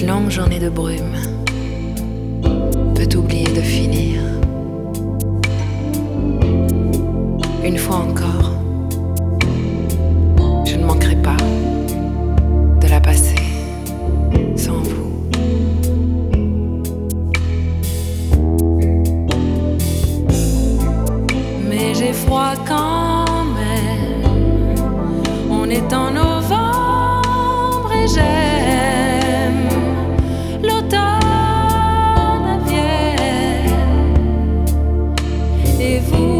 longue journée de brume peut oublier de finir. Une fois encore, je ne manquerai pas de la passer sans vous. Mais j'ai froid quand même, on est en novembre et j'aime l'automne vienne. Et vous,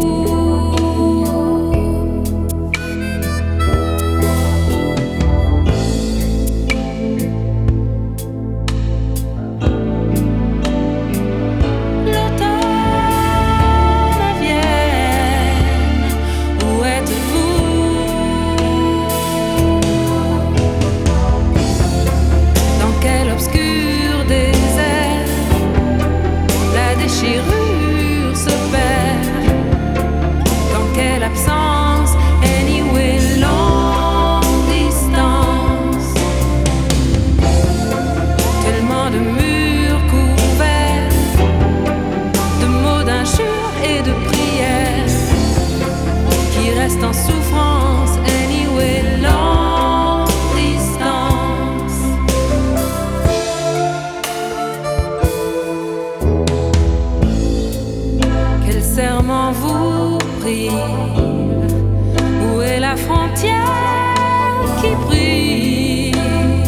déchirure se perd. Dans quelle absence, anyway, longue distance. Tellement de murs couverts, de mots d'injures et de prières qui restent en souffrance, anyway, longue distance. Quel serment vous prive? Où est la frontière qui prive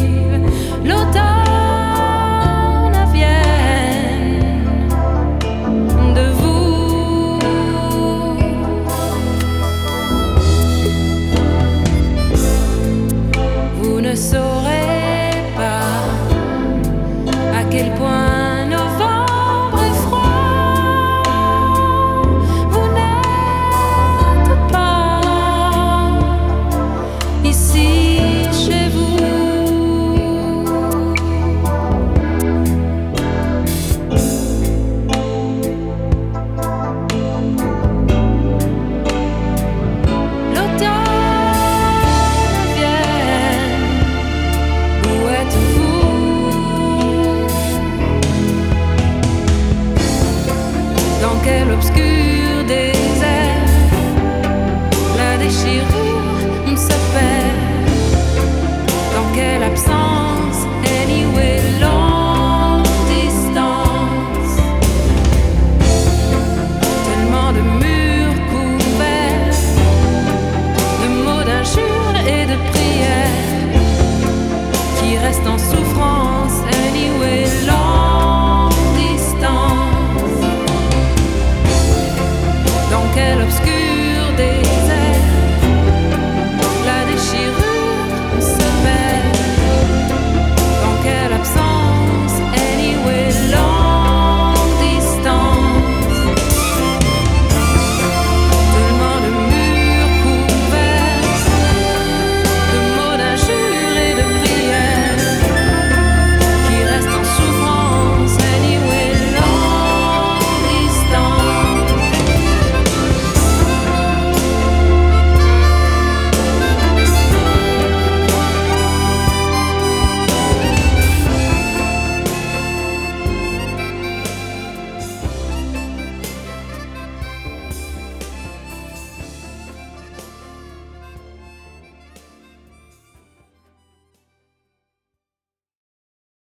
l'automne vienne de vous? Vous ne saurez pas à quel point novembre est froid. Dans quelle obscurité